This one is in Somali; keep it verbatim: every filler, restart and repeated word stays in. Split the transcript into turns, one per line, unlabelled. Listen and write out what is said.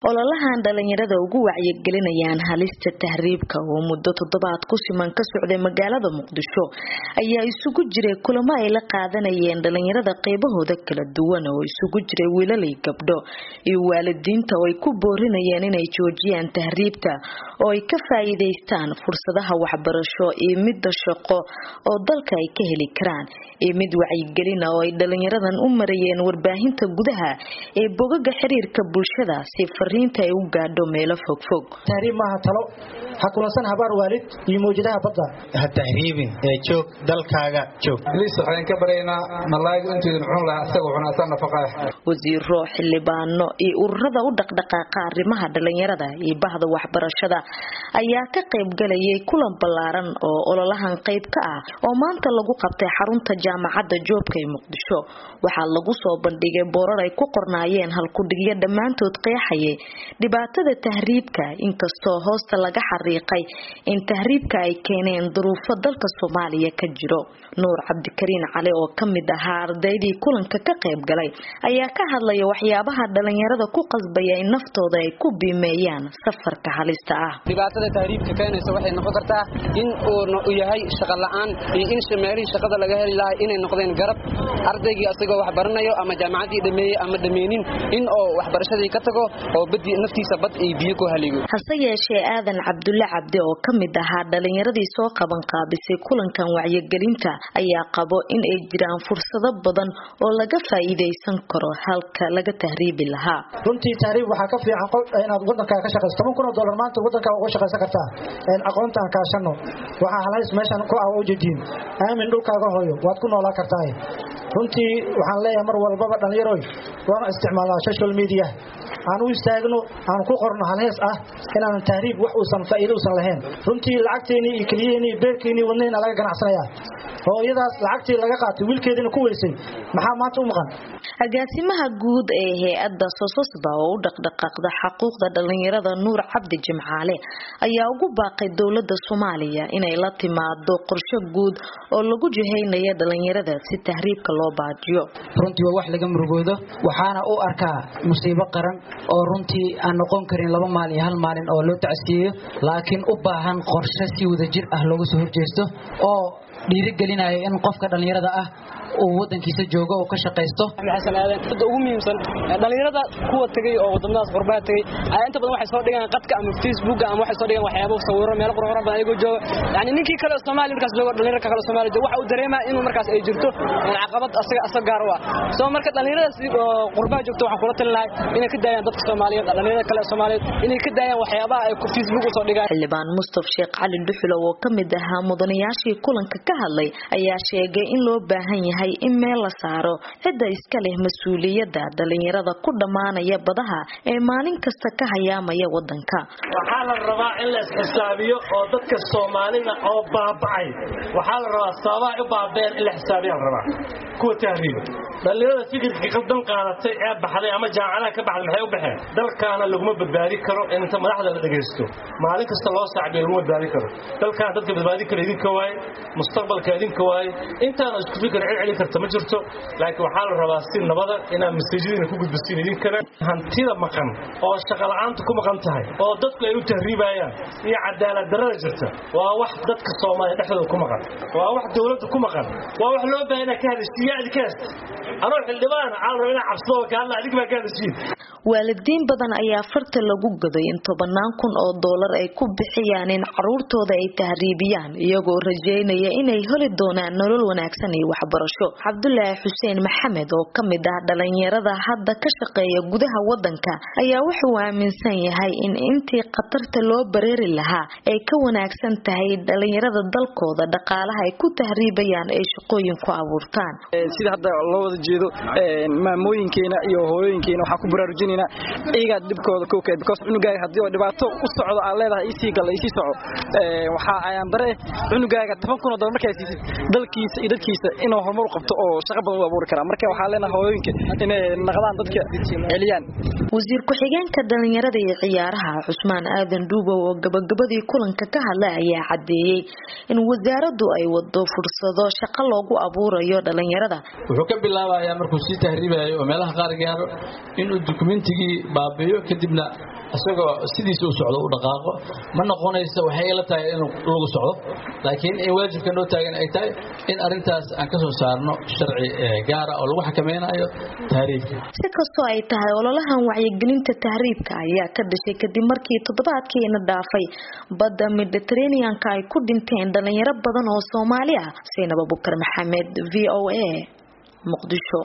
ololahan dhalinyarada ugu wacyigelinayaan halista tahriibka oo muddo toddobaad ku siman ka socday magaalada Muqdisho ayaa isugu jiray kulamo ay la qaadanayeen dhalinyarada qaybahooda kala duwan oo isugu jiray wiilal iyo gabdho iyo waalidiinta oo ay ku boorinayeen inay joojiyaan tahriibka oo ay ka faa'iideystaan fursadaha waxbarasho iyo mid shaqo oo dalka ay ka heli karaan iyo mid wacyigelin oo ay dhalinyaradan u marayeen warbaahinta gudaha ee bogaga xiriirka bulshada si fariinta ay u gaadho meelo fog fog
tahriib ma talo ha kulansan habar waalid iyo mowjadaha badda
ha tahriibin ee joog dalkaaga joog
liis waxaan ka bareynaa malaayig intii muxuu lahaa asaga cunaasan nafaqada
wasiiro xildhibaano iyo ururada u dhaqdhaqaaqa arrimaha dhalinyarada iyo bahda waxbarashada ayaa ka qayb galayay kulan ballaaran oo ololahan qayb ka ah oo maanta lagu qabtay xarunta jaamacadda Joobka ee Muqdisho waxaa lagu soo bandhigay boorar ay ku qornaayeen halkudhigyo dhamaantood qeexayay dhibaatada tahriibka inkastoo hoosta laga xariiqay in tahriibka ay keeneen duruufo dalka Soomaaliya ka jiro Nuur Cabdikariin Cali oo kamid ah ardaydii kulanka ka qayb galay ayaa ka hadlay waxyaabaha dhalinyarada ku qasbaya in naftooda ay ku biimeeyaan safarka halista ah
dhibaatada tahriibka keenaysa waxay noqon kartaa in uu yahay shaqo la'aan iyo in shaqaalaha shaqada laga heli lahaa inay noqdeen garab ardaygii asagoo wax baranayo ama jaamacadii dhameeyay ama dhameenin in oo waxbarashadii ka tago oo badi naftiisa bad ay biyo ku haligo
hase yeeshee aadan Cabdulla Cabdi oo kamid ahaa dhalinyaradii soo qaban qaabisay kulankan wacyigelinta ayaa qabo in ay jiraan fursado badan oo laga faa'iideysan karo halka laga tahriibi lahaa
runtii tahriib waxa ka fiican qof inaad wadanka ka shaqeysto toban kun oo dollar maanta wadanka uga shaqeysan kartaa in aqoontan ka shano waxa halays meeshan ku ah oo jeedin aamin dhulkaaga hooyo waad ku noolaan kartaa runtii waxaan leeyahay mar walba dhalinyaro waan isticmaalaa social media aan u istaagno aan ku qorno halees ah inaan tahriib wax uusan faa'iido uusan lahayn runtii lacagteeni iyo kaliyeeni beerkeeni wadnayna laga ganacsanaya hooyadaas lacagtii laga qaatay wiilkeedina ku weysay maxaa maanta u maqan
agaasimaha guud ee hay'adda Sososba oo u dhaqdhaqaaqda xuquuqda dhalinyarada Nuur Cabdi Jimcaale ayaa ugu baaqay dawladda Soomaaliya inay la timaado qorshe guud oo lagu jiheynayo dhalinyarada si tahriibka loo baajiyo
runtii waa wax laga murugoodo waxaana u arkaa musiibo qaran oo runtii aan noqon karin laba maalin hal maalin oo loo tacsiyeeyo laakiin u baahan qorshe si wadajir ah looga soo horjeesto oo dhiirigelinayo in qofka dhalinyarada ah oo wadankiisa jooga oo ka shaqeysto
xasan aadan dad ugu muhiimsan dhalinyarada kuwa tagay oo wadamadaas qurbaa tagay ay inta badan waxay soo dhigaan qadka ama Facebook ama waxay soo dhigaan waxyaabo sawiro meel qurxoon badan ayagoo jooga yani ninkii kale Soomaali markaas jooga dhalinyarada kale Soomaali jooga waxa uu dareemaa inuu markaas ay jirto caqabad asaga asaga gaar ah soo marka dhalinyarada si qurbaa joogto waxaan kula talinahay inay ka daayaan dadka Soomaaliyeed dhalinyarada kale Soomaaliyeed inay ka daayaan waxyaabaha ay ku Facebook soo dhigaan
xildhibaan Mustafa Sheekh Cali Dhuxulo oo kamid ahaa mudanayaashii kulanka ka hadlay ayaa sheegay in loo baahan yahay in meel la saaro cid iska leh mas'uuliyadda dhalinyarada ku dhamaanaya badaha ee maalin kasta ka hayaamaya wadanka
waxa la rabaa in la xisaabiyo oo dadka Soomaalida oo baabacay waxa la rabaa sabab u baabeen in la xisaabiyo rabaa kuwa tahriib dhalinyarada fikirka qaldan qaadatay ee baxday ama jaamacadaha ka baxday maxay u baxeen dalkaana laguma badbaadi karo inta madaxda la dhageysto maalin kasta loo saaciyo laguma badbaadi karo dalkaan dadka badbaadi karo idinka waay mustaqbalka idinka waay intaan isku fikir celin karta ma jirto laakiin waxa la rabaa si nabada inaan masajidina ku gudbisiin idinkana hantida maqan oo shaqo la'aanta ku maqan tahay oo dadku ay u tahriibayaan iyo cadaalad darrada jirta waa wax dadka Soomaaliyeed dhexdooda ku maqan waa wax dawladda ku maqan waa wax loo baahan yahay ka hadashiyaad kaas anoo xildhibaan aan rabaa cabsado ka hadla adiga ka hadashiin
waalidiin badan ayaa farta lagu gaday in tobanaan kun oo dollar ay ku bixiyaan in caruurtooda ay tahriibiyaan iyagoo rajeynaya inay heli doonaan nolol wanaagsan iyo waxbarasho Cabdullaahi Xuseen Maxamed oo kamid ah dhalinyarada hadda ka shaqeeya gudaha wadanka ayaa wuxuu aaminsan yahay in intii qatarta loo bareeri lahaa ay ka wanaagsan tahay dhalinyarada dalkooda dhaqaalaha ay ku tahriibayaan ay shaqooyin ku abuurtaan
sida hadda loo wada jeedo maamooyinkeena iyo hooyooyinkeena waxa ku baraarujinayna iyaga dibkooda ku kay because cunugaaga hadii oo dhibaato u socdo aan leedahay isii gal isii soco ee waxa ayaan bare cunugaaga toban kun oo dollar markay siisid dalkiisa iyo dadkiisa inuu horumar qabto oo shaqo badan u abuuri kara marka waxa leenahay hooyooyinka inay naqdaan dadka celiyaan
wasiir ku xigeenka dhalinyarada iyo ciyaaraha Cusmaan Aadan Duubow oo gabagabadii kulanka ka hadlay ayaa cadeeyay in wasaaraddu ay wado fursado shaqo loogu abuurayo dhalinyarada
wuxuu ka bilaabayaa markuu si tahriibayo oo meelaha qaar gaaro inuu documentigi baabiyo kadibna
asagoo sidiisa u socdo u dhaqaaqo ma noqonayso waxay ila tahay in lagu socdo laakiin in waajibka noo taagan ay tahay in arintaas aan ka soo saarno sharci gaar ah oo lagu xakameynayo tahriibka
si kastoo ay tahay ololahan wacyigelinta tahriibka ayaa ka dhashay kadib markii toddobaadkiina dhaafay badda Mediterranean-ka ay ku dhinteen dhalinyaro badan oo Soomaali ah Seenaba Bukar Maxamed V O A Muqdisho.